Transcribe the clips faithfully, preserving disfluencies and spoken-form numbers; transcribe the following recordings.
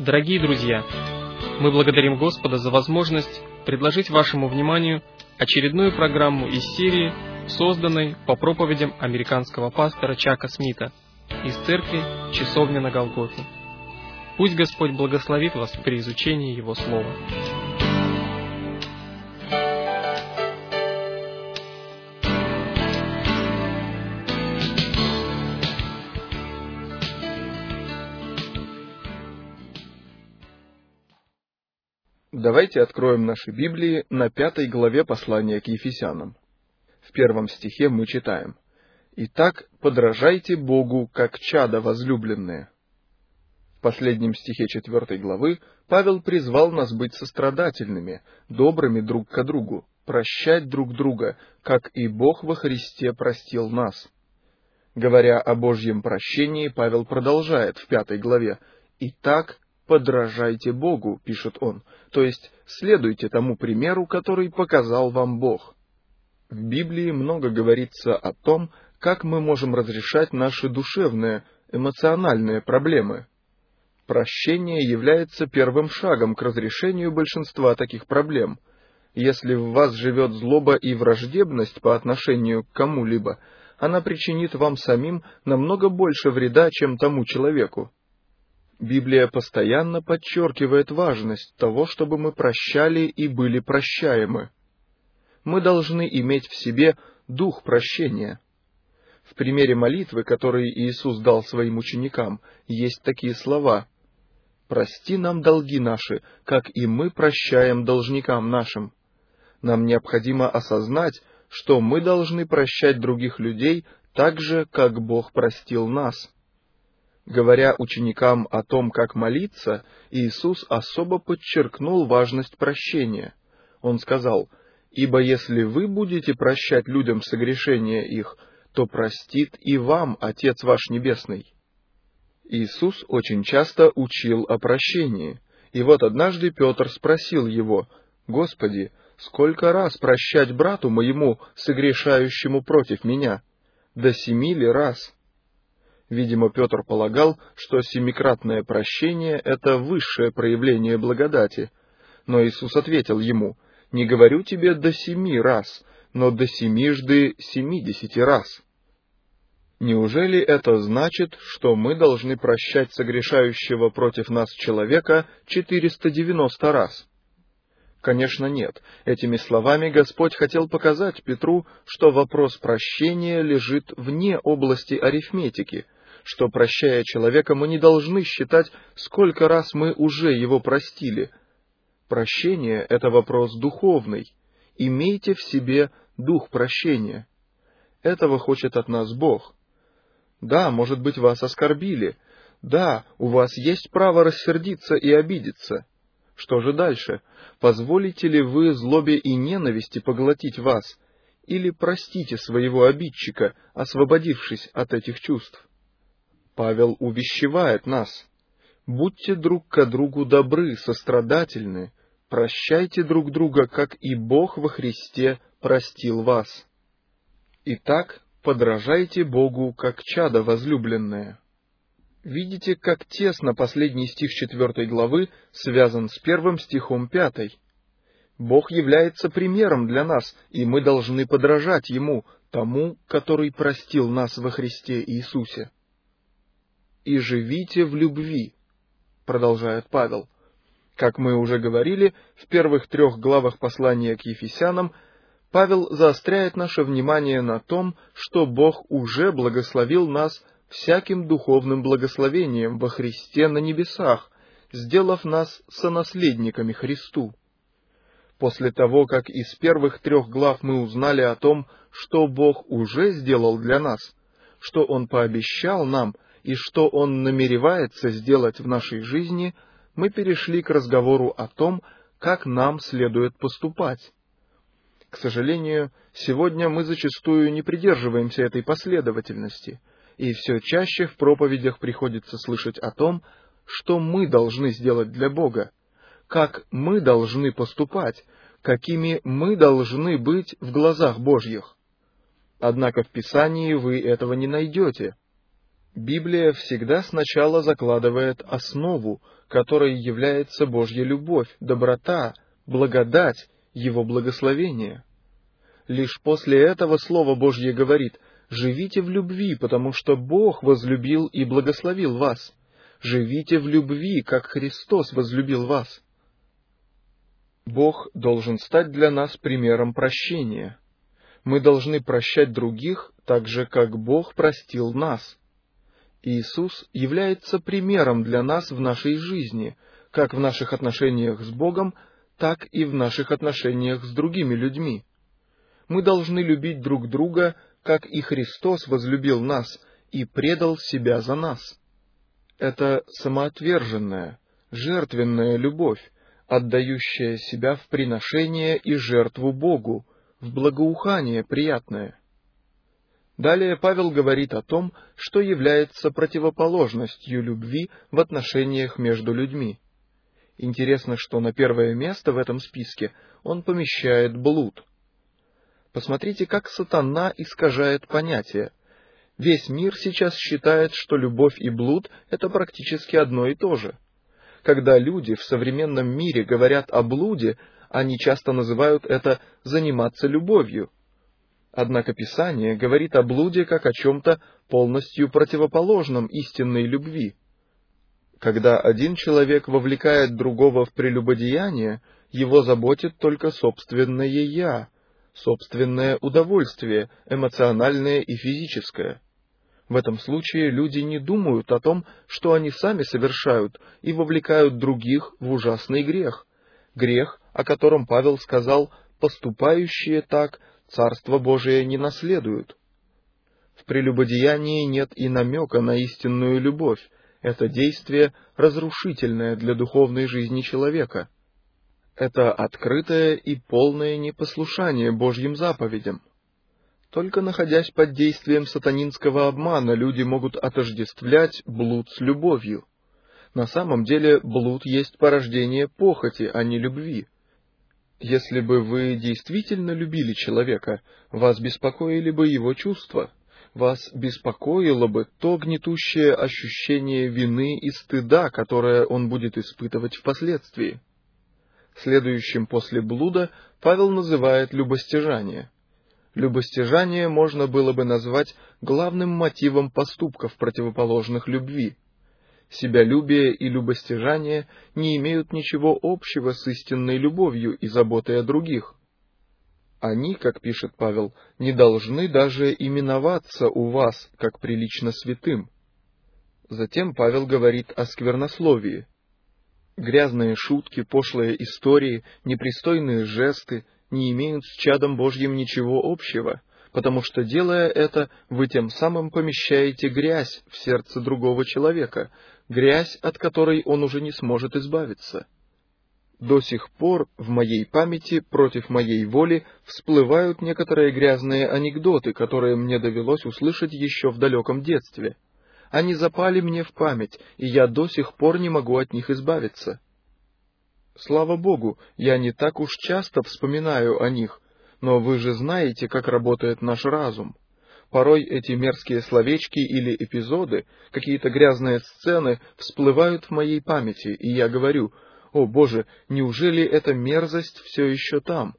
Дорогие друзья, мы благодарим Господа за возможность предложить вашему вниманию очередную программу из серии, созданной по проповедям американского пастора Чака Смита из церкви «Часовня на Голгофе». Пусть Господь благословит вас при изучении Его Слова. Давайте откроем наши Библии на пятой главе послания к Ефесянам. В первом стихе мы читаем: «Итак, подражайте Богу, как чада возлюбленные». В последнем стихе четвертой главы Павел призвал нас быть сострадательными, добрыми друг к другу, прощать друг друга, как и Бог во Христе простил нас. Говоря о Божьем прощении, Павел продолжает в пятой главе: «Итак, подражайте Богу», пишет он, то есть следуйте тому примеру, который показал вам Бог. В Библии много говорится о том, как мы можем разрешать наши душевные, эмоциональные проблемы. Прощение является первым шагом к разрешению большинства таких проблем. Если в вас живет злоба и враждебность по отношению к кому-либо, она причинит вам самим намного больше вреда, чем тому человеку. Библия постоянно подчеркивает важность того, чтобы мы прощали и были прощаемы. Мы должны иметь в себе дух прощения. В примере молитвы, который Иисус дал своим ученикам, есть такие слова: «Прости нам долги наши, как и мы прощаем должникам нашим». Нам необходимо осознать, что мы должны прощать других людей так же, как Бог простил нас. Говоря ученикам о том, как молиться, Иисус особо подчеркнул важность прощения. Он сказал: «Ибо если вы будете прощать людям согрешения их, то простит и вам Отец ваш Небесный». Иисус очень часто учил о прощении. И вот однажды Петр спросил его: «Господи, сколько раз прощать брату моему, согрешающему против меня? До семи ли раз?» Видимо, Петр полагал, что семикратное прощение — это высшее проявление благодати. Но Иисус ответил ему: «Не говорю тебе до семи раз, но до семижды семидесяти раз». Неужели это значит, что мы должны прощать согрешающего против нас человека четыреста девяносто раз? Конечно, нет. Этими словами Господь хотел показать Петру, что вопрос прощения лежит вне области арифметики, что, прощая человека, мы не должны считать, сколько раз мы уже его простили. Прощение — это вопрос духовный. Имейте в себе дух прощения. Этого хочет от нас Бог. Да, может быть, вас оскорбили. Да, у вас есть право рассердиться и обидеться. Что же дальше? Позволите ли вы злобе и ненависти поглотить вас? Или простите своего обидчика, освободившись от этих чувств? Павел увещевает нас: «Будьте друг к другу добры, сострадательны, прощайте друг друга, как и Бог во Христе простил вас. Итак, подражайте Богу, как чада возлюбленные». Видите, как тесно последний стих четвертой главы связан с первым стихом пятой. Бог является примером для нас, и мы должны подражать Ему, тому, который простил нас во Христе Иисусе. «И живите в любви», продолжает Павел. Как мы уже говорили, в первых трех главах послания к Ефесянам Павел заостряет наше внимание на том, что Бог уже благословил нас всяким духовным благословением во Христе на небесах, сделав нас сонаследниками Христу. После того, как из первых трех глав мы узнали о том, что Бог уже сделал для нас, что Он пообещал нам и что Он намеревается сделать в нашей жизни, мы перешли к разговору о том, как нам следует поступать. К сожалению, сегодня мы зачастую не придерживаемся этой последовательности, и все чаще в проповедях приходится слышать о том, что мы должны сделать для Бога, как мы должны поступать, какими мы должны быть в глазах Божьих. Однако в Писании вы этого не найдете. Библия всегда сначала закладывает основу, которой является Божья любовь, доброта, благодать, Его благословение. Лишь после этого Слово Божье говорит: «Живите в любви, потому что Бог возлюбил и благословил вас. Живите в любви, как Христос возлюбил вас». Бог должен стать для нас примером прощения. Мы должны прощать других так же, как Бог простил нас. Иисус является примером для нас в нашей жизни, как в наших отношениях с Богом, так и в наших отношениях с другими людьми. Мы должны любить друг друга, как и Христос возлюбил нас и предал себя за нас. Это самоотверженная, жертвенная любовь, отдающая себя в приношение и жертву Богу, в благоухание приятное. Далее Павел говорит о том, что является противоположностью любви в отношениях между людьми. Интересно, что на первое место в этом списке он помещает блуд. Посмотрите, как сатана искажает понятие. Весь мир сейчас считает, что любовь и блуд — это практически одно и то же. Когда люди в современном мире говорят о блуде, они часто называют это «заниматься любовью». Однако Писание говорит о блуде как о чем-то полностью противоположном истинной любви. Когда один человек вовлекает другого в прелюбодеяние, его заботит только собственное «я», собственное удовольствие, эмоциональное и физическое. В этом случае люди не думают о том, что они сами совершают, и вовлекают других в ужасный грех. Грех, о котором Павел сказал: «Поступающие так Царство Божие не наследуют». В прелюбодеянии нет и намека на истинную любовь. Это действие разрушительное для духовной жизни человека. Это открытое и полное непослушание Божьим заповедям. Только находясь под действием сатанинского обмана, люди могут отождествлять блуд с любовью. На самом деле блуд есть порождение похоти, а не любви. Если бы вы действительно любили человека, вас беспокоили бы его чувства, вас беспокоило бы то гнетущее ощущение вины и стыда, которое он будет испытывать впоследствии. Следующим после блуда Павел называет любостяжание. Любостяжание можно было бы назвать главным мотивом поступков, противоположных любви. Себялюбие и любостяжание не имеют ничего общего с истинной любовью и заботой о других. Они, как пишет Павел, не должны даже именоваться у вас, как прилично святым. Затем Павел говорит о сквернословии. Грязные шутки, пошлые истории, непристойные жесты не имеют с чадом Божьим ничего общего, потому что, делая это, вы тем самым помещаете грязь в сердце другого человека, грязь, от которой он уже не сможет избавиться. До сих пор в моей памяти против моей воли всплывают некоторые грязные анекдоты, которые мне довелось услышать еще в далеком детстве. Они запали мне в память, и я до сих пор не могу от них избавиться. Слава Богу, я не так уж часто вспоминаю о них, но вы же знаете, как работает наш разум. Порой эти мерзкие словечки или эпизоды, какие-то грязные сцены всплывают в моей памяти, и я говорю: «О, Боже, неужели эта мерзость все еще там?»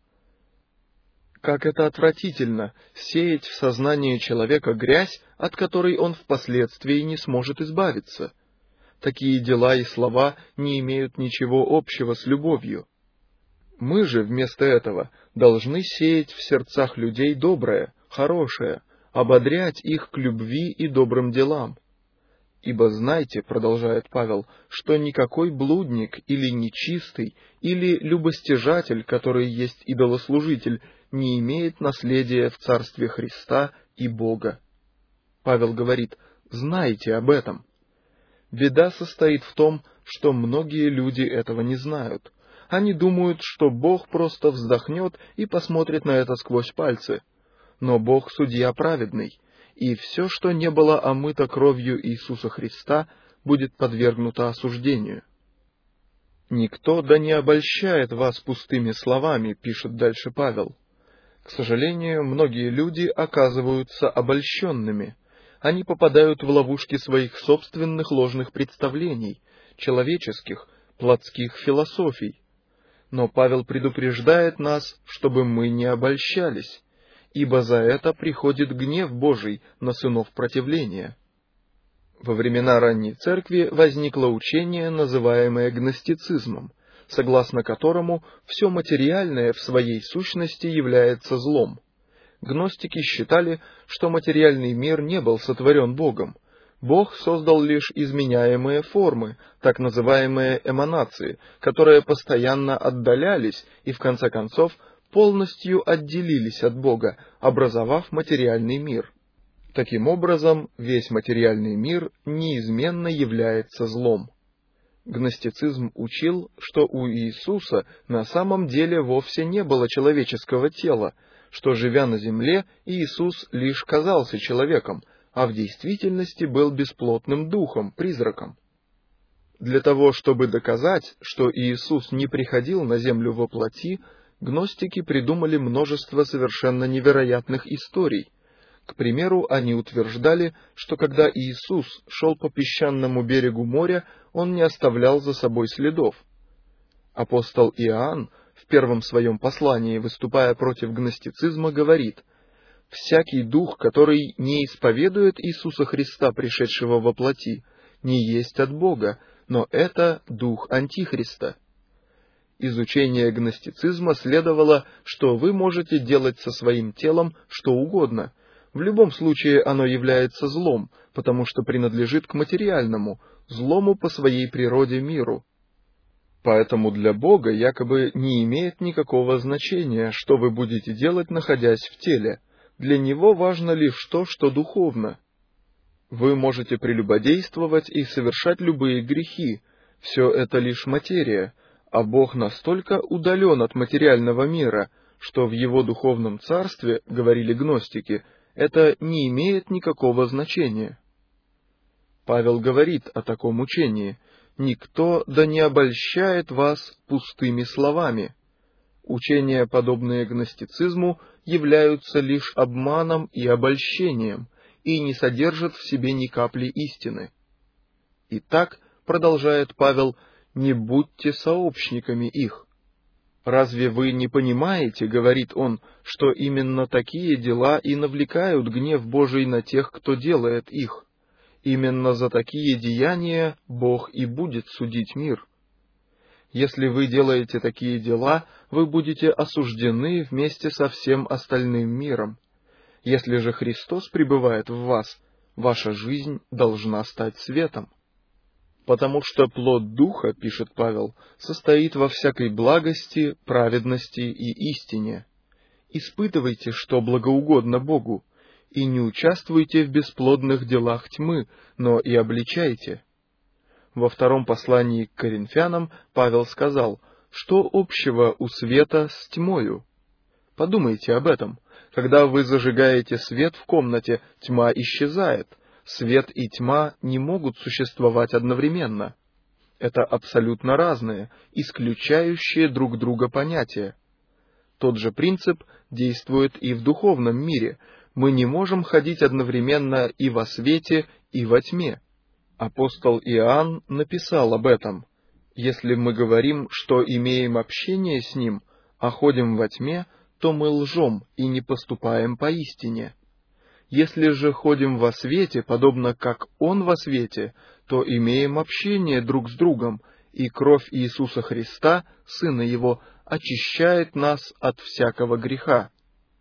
Как это отвратительно — сеять в сознании человека грязь, от которой он впоследствии не сможет избавиться. Такие дела и слова не имеют ничего общего с любовью. Мы же вместо этого должны сеять в сердцах людей доброе, хорошее, ободрять их к любви и добрым делам. «Ибо знайте, — продолжает Павел, — что никакой блудник или нечистый, или любостяжатель, который есть идолослужитель, не имеет наследия в Царстве Христа и Бога». Павел говорит: «Знайте об этом». Беда состоит в том, что многие люди этого не знают. Они думают, что Бог просто вздохнет и посмотрит на это сквозь пальцы. Но Бог — судья праведный, и все, что не было омыто кровью Иисуса Христа, будет подвергнуто осуждению. «Никто да не обольщает вас пустыми словами», — пишет дальше Павел. К сожалению, многие люди оказываются обольщенными. они попадают в ловушки своих собственных ложных представлений, человеческих, плотских философий. Но Павел предупреждает нас, чтобы мы не обольщались, ибо за это приходит гнев Божий на сынов противления. Во времена ранней церкви возникло учение, называемое гностицизмом, согласно которому все материальное в своей сущности является злом. Гностики считали, что материальный мир не был сотворен Богом. Бог создал лишь изменяемые формы, так называемые эманации, которые постоянно отдалялись и, в конце концов, полностью отделились от Бога, образовав материальный мир. Таким образом, весь материальный мир неизменно является злом. Гностицизм учил, что у Иисуса на самом деле вовсе не было человеческого тела, что, живя на земле, Иисус лишь казался человеком, а в действительности был бесплотным духом, призраком. Для того, чтобы доказать, что Иисус не приходил на землю во плоти, гностики придумали множество совершенно невероятных историй. К примеру, они утверждали, что когда Иисус шел по песчаному берегу моря, он не оставлял за собой следов. Апостол Иоанн в первом своем послании, выступая против гностицизма, говорит: «Всякий дух, который не исповедует Иисуса Христа, пришедшего во плоти, не есть от Бога, но это дух Антихриста». Из учения гностицизма следовало, что вы можете делать со своим телом что угодно. В любом случае оно является злом, потому что принадлежит к материальному, злому по своей природе миру. Поэтому для Бога якобы не имеет никакого значения, что вы будете делать, находясь в теле. Для Него важно лишь то, что духовно. Вы можете прелюбодействовать и совершать любые грехи. Все это лишь материя, а Бог настолько удален от материального мира, что в Его духовном царстве, говорили гностики, это не имеет никакого значения. Павел говорит о таком учении: «Никто да не обольщает вас пустыми словами». Учения, подобные гностицизму, являются лишь обманом и обольщением и не содержат в себе ни капли истины. Итак, продолжает Павел, не будьте сообщниками их. «Разве вы не понимаете, — говорит он, — что именно такие дела и навлекают гнев Божий на тех, кто делает их? Именно за такие деяния Бог и будет судить мир. Если вы делаете такие дела, вы будете осуждены вместе со всем остальным миром. Если же Христос пребывает в вас, ваша жизнь должна стать светом. Потому что плод Духа, пишет Павел, состоит во всякой благости, праведности и истине. Испытывайте, что благоугодно Богу, и не участвуйте в бесплодных делах тьмы, но и обличайте». Во втором послании к Коринфянам Павел сказал: «Что общего у света с тьмою?» Подумайте об этом. Когда вы зажигаете свет в комнате, тьма исчезает. Свет и тьма не могут существовать одновременно. Это абсолютно разные, исключающие друг друга понятия. Тот же принцип действует и в духовном мире. Мы не можем ходить одновременно и во свете, и во тьме. Апостол Иоанн написал об этом: «Если мы говорим, что имеем общение с Ним, а ходим во тьме, то мы лжем и не поступаем поистине. Если же ходим во свете, подобно как Он во свете, то имеем общение друг с другом, и кровь Иисуса Христа, Сына Его, очищает нас от всякого греха».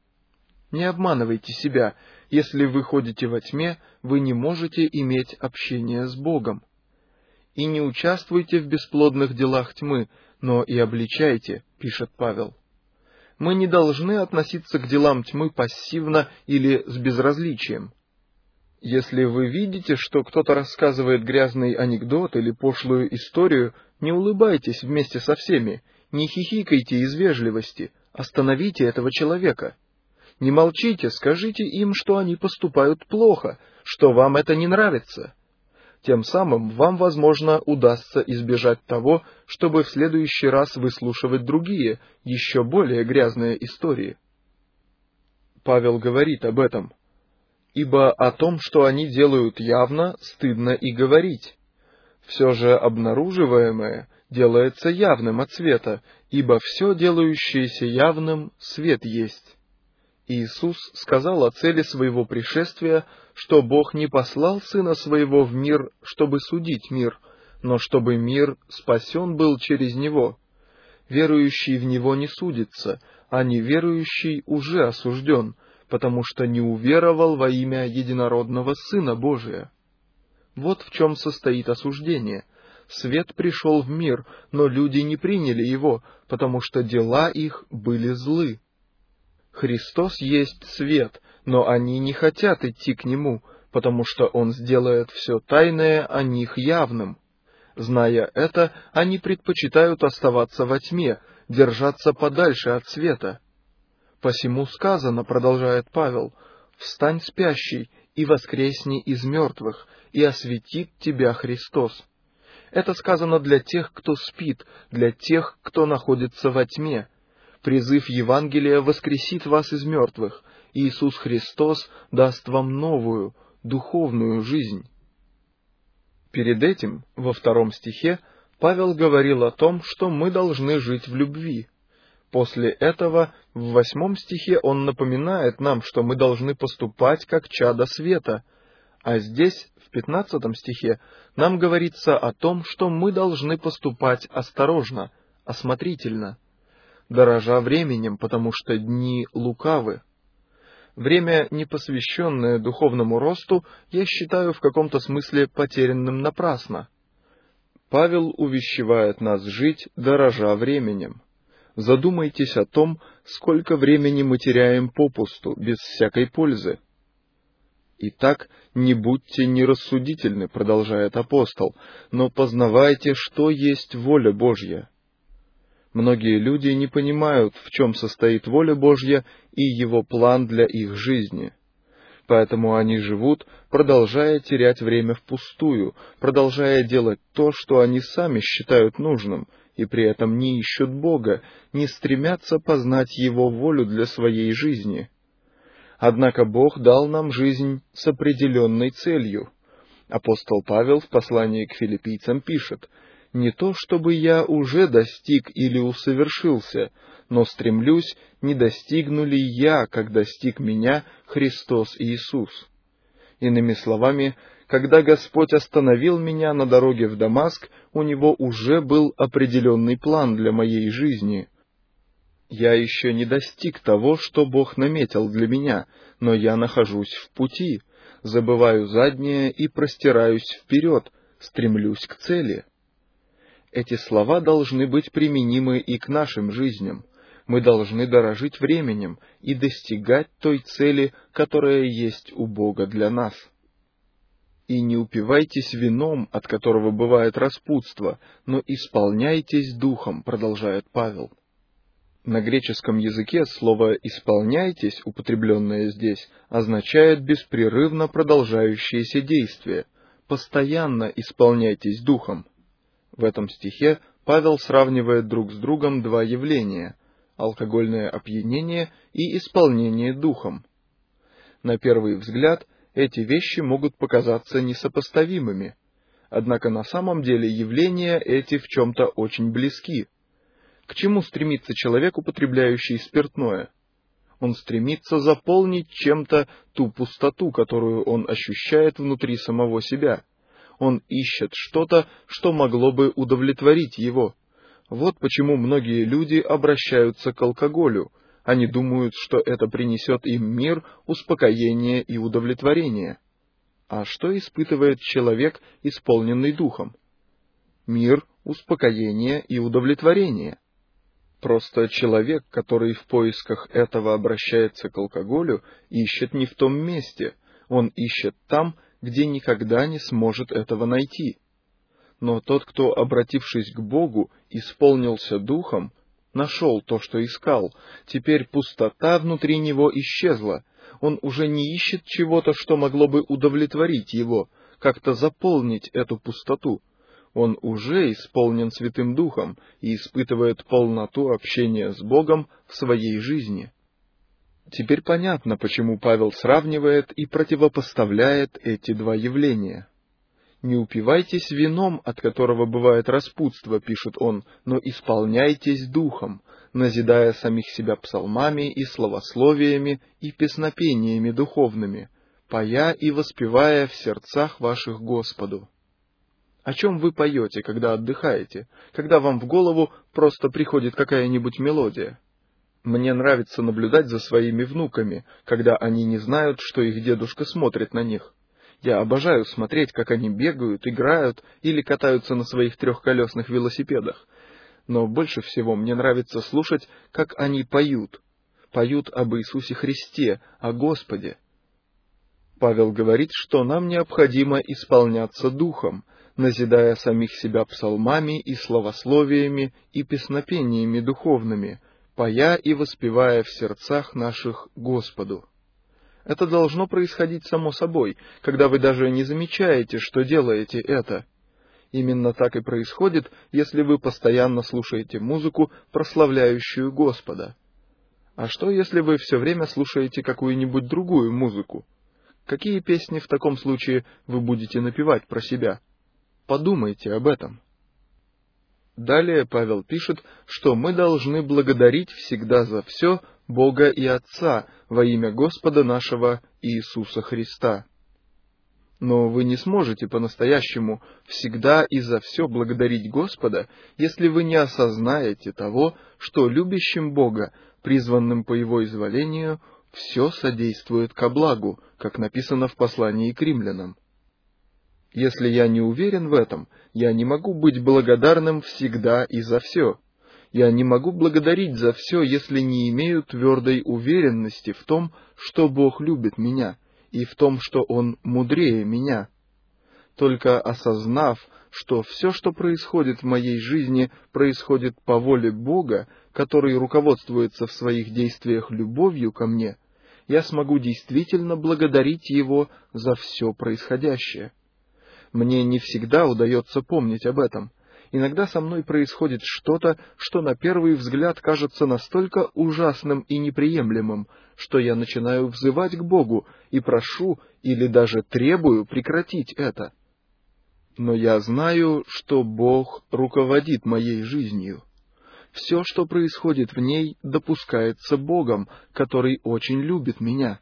Не обманывайте себя. Если вы ходите во тьме, вы не можете иметь общение с Богом. И не участвуйте в бесплодных делах тьмы, но и обличайте, пишет Павел. Мы не должны относиться к делам тьмы пассивно или с безразличием. Если вы видите, что кто-то рассказывает грязный анекдот или пошлую историю, не улыбайтесь вместе со всеми, не хихикайте из вежливости, остановите этого человека. Не молчите, скажите им, что они поступают плохо, что вам это не нравится. Тем самым вам, возможно, удастся избежать того, чтобы в следующий раз выслушивать другие, еще более грязные истории. Павел говорит об этом: ибо о том, что они делают явно, стыдно и говорить. Все же обнаруживаемое делается явным от света, ибо все делающееся явным свет есть. Иисус сказал о цели своего пришествия, что Бог не послал Сына Своего в мир, чтобы судить мир, но чтобы мир спасен был через Него. Верующий в Него не судится, а неверующий уже осужден, потому что не уверовал во имя единородного Сына Божия. Вот в чем состоит осуждение. Свет пришел в мир, но люди не приняли его, потому что дела их были злы. Христос есть свет, но они не хотят идти к Нему, потому что Он сделает все тайное о них явным. Зная это, они предпочитают оставаться во тьме, держаться подальше от света. «Посему сказано, — продолжает Павел, — встань, спящий, и воскресни из мертвых, и осветит тебя Христос». Это сказано для тех, кто спит, для тех, кто находится во тьме. Призыв Евангелия воскресит вас из мертвых. Иисус Христос даст вам новую, духовную жизнь. Перед этим, во втором стихе, Павел говорил о том, что мы должны жить в любви. После этого, в восьмом стихе, он напоминает нам, что мы должны поступать как чада света, а здесь, в пятнадцатом стихе, нам говорится о том, что мы должны поступать осторожно, осмотрительно, дорожа временем, потому что дни лукавы. Время, не посвященное духовному росту, я считаю в каком-то смысле потерянным напрасно. Павел увещевает нас жить, дорожа временем. Задумайтесь о том, сколько времени мы теряем попусту, без всякой пользы. «Итак, не будьте нерассудительны, — продолжает апостол, — но познавайте, что есть воля Божья». Многие люди не понимают, в чем состоит воля Божья и Его план для их жизни. Поэтому они живут, продолжая терять время впустую, продолжая делать то, что они сами считают нужным, и при этом не ищут Бога, не стремятся познать Его волю для своей жизни. Однако Бог дал нам жизнь с определенной целью. Апостол Павел в послании к филиппийцам пишет: «Не то, чтобы я уже достиг или усовершился, но стремлюсь, не достигну ли я, как достиг меня Христос Иисус». Иными словами, когда Господь остановил меня на дороге в Дамаск, у Него уже был определенный план для моей жизни. Я еще не достиг того, что Бог наметил для меня, но я нахожусь в пути, забываю заднее и простираюсь вперед, стремлюсь к цели. Эти слова должны быть применимы и к нашим жизням. Мы должны дорожить временем и достигать той цели, которая есть у Бога для нас. «И не упивайтесь вином, от которого бывает распутство, но исполняйтесь духом», — продолжает Павел. На греческом языке слово «исполняйтесь», употребленное здесь, означает беспрерывно продолжающееся действие. Постоянно исполняйтесь духом. В этом стихе Павел сравнивает друг с другом два явления — алкогольное опьянение и исполнение духом. На первый взгляд, эти вещи могут показаться несопоставимыми, однако на самом деле явления эти в чем-то очень близки. К чему стремится человек, употребляющий спиртное? Он стремится заполнить чем-то ту пустоту, которую он ощущает внутри самого себя. Он ищет что-то, что могло бы удовлетворить его. Вот почему многие люди обращаются к алкоголю. Они думают, что это принесет им мир, успокоение и удовлетворение. А что испытывает человек, исполненный духом? Мир, успокоение и удовлетворение. Просто человек, который в поисках этого обращается к алкоголю, ищет не в том месте. Он ищет там, где никогда не сможет этого найти. Но тот, кто, обратившись к Богу, исполнился духом, нашел то, что искал. Теперь пустота внутри него исчезла. Он уже не ищет чего-то, что могло бы удовлетворить его, как-то заполнить эту пустоту. Он уже исполнен Святым Духом и испытывает полноту общения с Богом в своей жизни. Теперь понятно, почему Павел сравнивает и противопоставляет эти два явления. «Не упивайтесь вином, от которого бывает распутство», — пишет он, «но исполняйтесь духом, назидая самих себя псалмами и славословиями и песнопениями духовными, поя и воспевая в сердцах ваших Господу». О чем вы поете, когда отдыхаете, когда вам в голову просто приходит какая-нибудь мелодия? Мне нравится наблюдать за своими внуками, когда они не знают, что их дедушка смотрит на них. Я обожаю смотреть, как они бегают, играют или катаются на своих трехколесных велосипедах. Но больше всего мне нравится слушать, как они поют. Поют об Иисусе Христе, о Господе. Павел говорит, что нам необходимо исполняться духом, назидая самих себя псалмами и славословиями и песнопениями духовными, поя и воспевая в сердцах наших Господу. Это должно происходить само собой, когда вы даже не замечаете, что делаете это. Именно так и происходит, если вы постоянно слушаете музыку, прославляющую Господа. А что, если вы все время слушаете какую-нибудь другую музыку? Какие песни в таком случае вы будете напевать про себя? Подумайте об этом. Далее Павел пишет, что мы должны благодарить всегда за все Бога и Отца во имя Господа нашего Иисуса Христа. Но вы не сможете по-настоящему всегда и за все благодарить Господа, если вы не осознаете того, что любящим Бога, призванным по Его изволению, все содействует ко благу, как написано в послании к римлянам. Если я не уверен в этом, я не могу быть благодарным всегда и за все. Я не могу благодарить за все, если не имею твердой уверенности в том, что Бог любит меня, и в том, что Он мудрее меня. Только осознав, что все, что происходит в моей жизни, происходит по воле Бога, который руководствуется в своих действиях любовью ко мне, я смогу действительно благодарить Его за все происходящее. Мне не всегда удается помнить об этом. Иногда со мной происходит что-то, что на первый взгляд кажется настолько ужасным и неприемлемым, что я начинаю взывать к Богу и прошу или даже требую прекратить это. Но я знаю, что Бог руководит моей жизнью. Все, что происходит в ней, допускается Богом, который очень любит меня.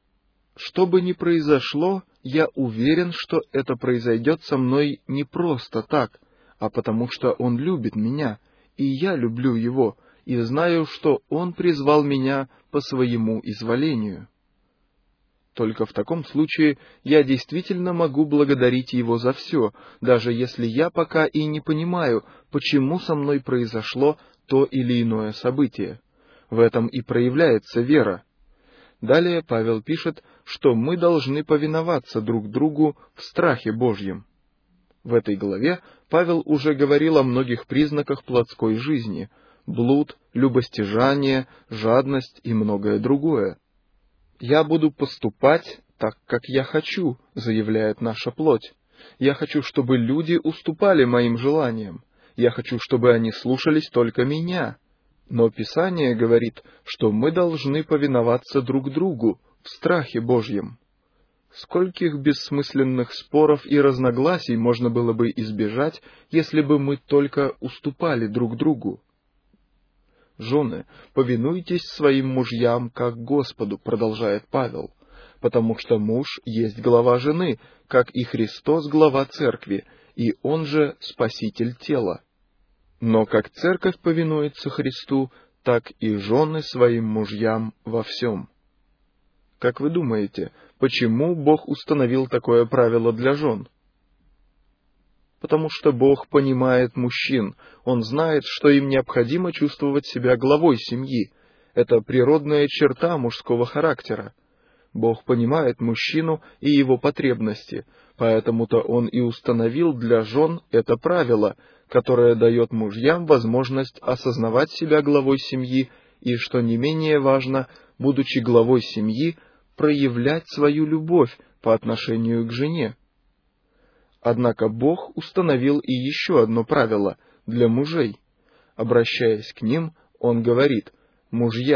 Что бы ни произошло, я уверен, что это произойдет со мной не просто так, а потому что Он любит меня, и я люблю Его, и знаю, что Он призвал меня по своему изволению. Только в таком случае я действительно могу благодарить Его за все, даже если я пока и не понимаю, почему со мной произошло то или иное событие. В этом и проявляется вера. Далее Павел пишет, что мы должны повиноваться друг другу в страхе Божьем. В этой главе Павел уже говорил о многих признаках плотской жизни — блуд, любостяжание, жадность и многое другое. «Я буду поступать так, как я хочу», — заявляет наша плоть. «Я хочу, чтобы люди уступали моим желаниям. Я хочу, чтобы они слушались только меня». Но Писание говорит, что мы должны повиноваться друг другу в страхе Божьем. Скольких бессмысленных споров и разногласий можно было бы избежать, если бы мы только уступали друг другу? «Жены, повинуйтесь своим мужьям, как Господу», — продолжает Павел, «потому что муж есть глава жены, как и Христос глава церкви, и Он же спаситель тела. Но как церковь повинуется Христу, так и жены своим мужьям во всем». Как вы думаете, почему Бог установил такое правило для жен? Потому что Бог понимает мужчин, Он знает, что им необходимо чувствовать себя главой семьи. Это природная черта мужского характера. Бог понимает мужчину и его потребности, поэтому-то Он и установил для жен это правило, которое дает мужьям возможность осознавать себя главой семьи и, что не менее важно, будучи главой семьи, проявлять свою любовь по отношению к жене. Однако Бог установил и еще одно правило для мужей. Обращаясь к ним, Он говорит: «Мужья,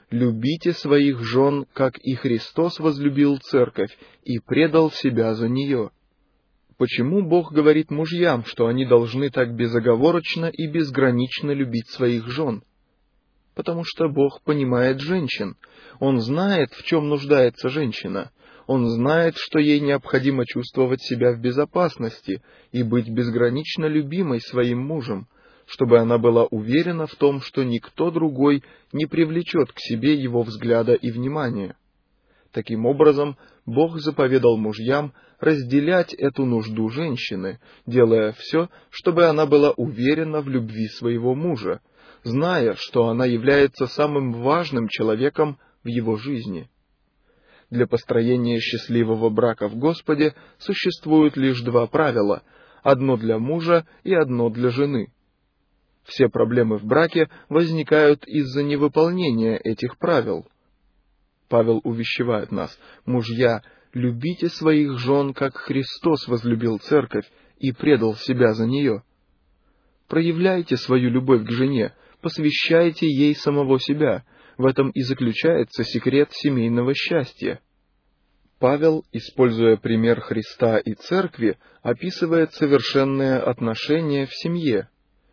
любите своих жен, как и Христос возлюбил церковь и предал себя за нее». Почему Бог говорит мужьям, что они должны так безоговорочно и безгранично любить своих жен? Потому что Бог понимает женщин. Он знает, в чем нуждается женщина. Он знает, что ей необходимо чувствовать себя в безопасности и быть безгранично любимой своим мужем, чтобы она была уверена в том, что никто другой не привлечет к себе его взгляда и внимания. Таким образом, Бог заповедал мужьям разделять эту нужду женщины, делая все, чтобы она была уверена в любви своего мужа, зная, что она является самым важным человеком в его жизни. Для построения счастливого брака в Господе существуют лишь два правила — одно для мужа и одно для жены. Все проблемы в браке возникают из-за невыполнения этих правил. Павел увещевает нас: «Мужья, любите своих жен, как Христос возлюбил церковь и предал себя за нее». Проявляйте свою любовь к жене, посвящайте ей самого себя. В этом и заключается секрет семейного счастья. Павел, используя пример Христа и церкви, описывает совершенное отношение в семье.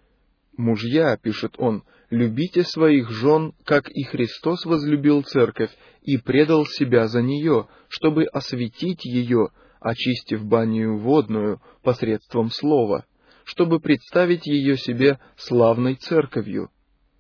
«Мужья, — пишет он, — любите своих жен, как и Христос возлюбил церковь и предал себя за нее, чтобы осветить ее, очистив банию водную посредством слова, чтобы представить ее себе славной церковью».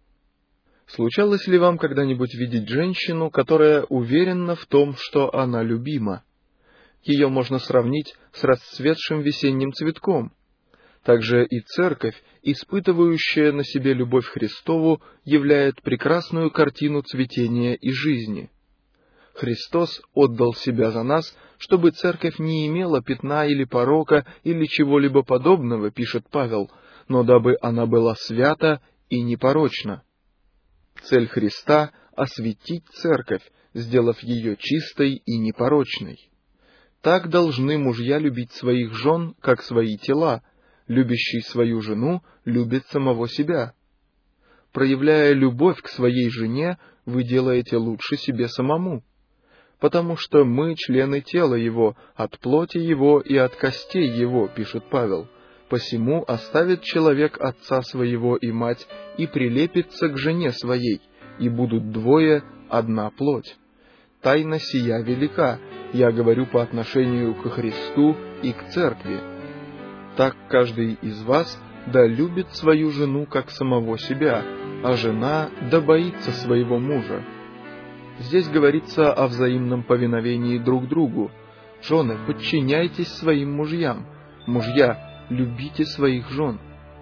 Случалось ли вам когда-нибудь видеть женщину, которая уверена в том, что она любима? Ее можно сравнить с расцветшим весенним цветком. Также и церковь, испытывающая на себе любовь Христову, являет прекрасную картину цветения и жизни. Христос отдал себя за нас, чтобы церковь не имела пятна или порока или чего-либо подобного, пишет Павел, но дабы она была свята и непорочна. Цель Христа — осветить церковь, сделав ее чистой и непорочной. Так должны мужья любить своих жен, как свои тела. Любящий свою жену любит самого себя. Проявляя любовь к своей жене, вы делаете лучше себе самому, потому что мы члены тела его, от плоти его и от костей его, пишет Павел. Посему оставит человек отца своего и мать и прилепится к жене своей, и будут двое одна плоть. Тайна сия велика, я говорю по отношению к Христу и к церкви. Так каждый из вас да любит свою жену как самого себя, а жена да боится своего мужа. Здесь говорится о взаимном повиновении друг другу. Жены, подчиняйтесь своим мужьям. Мужья, любите своих жен.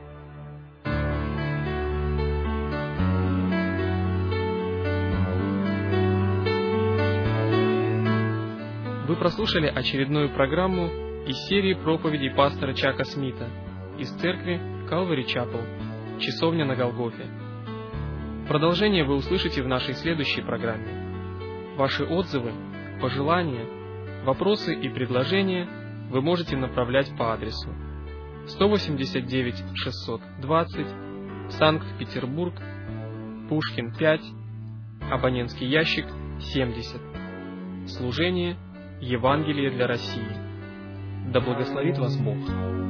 Вы прослушали очередную программу из серии проповедей пастора Чака Смита из церкви Calvary Chapel, Часовня на Голгофе. Продолжение вы услышите в нашей следующей программе. Ваши отзывы, пожелания, вопросы и предложения вы можете направлять по адресу сто восемьдесят девять шестьсот двадцать, Санкт-Петербург, Пушкин пять, абонентский ящик семьдесят. Служение Евангелие для России. Да благословит вас Бог.